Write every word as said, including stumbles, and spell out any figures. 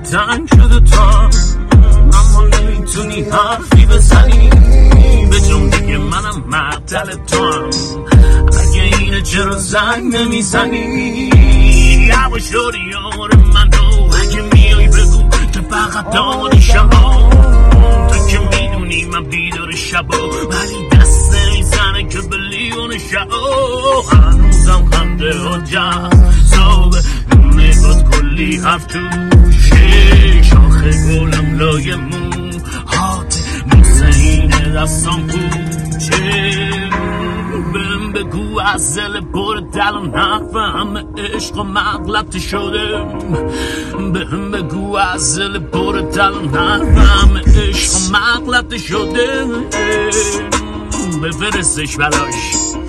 تنگ شده تا اما نمیتونی حرفی بزنی به جون دیگه منم معطل تو هم اگه اینه چرا زنگ نمیزنی هوا شدی یار من رو اگه میای بگو که فقط داری شما تو که میدونی من بیدار شبا ولی دست نمیزنه که به لیون شبا هنوزم خنده ها جذابه نگات کلی حرف توشه شاخه گلم لای مو هات بوسه اینه دستان کوچه بهم بگو از دل پر دلم نفهم عشق و مغلط شده بهم بگو از دل پر دلم نفهم عشق و مغلط شده بفرستش بلاش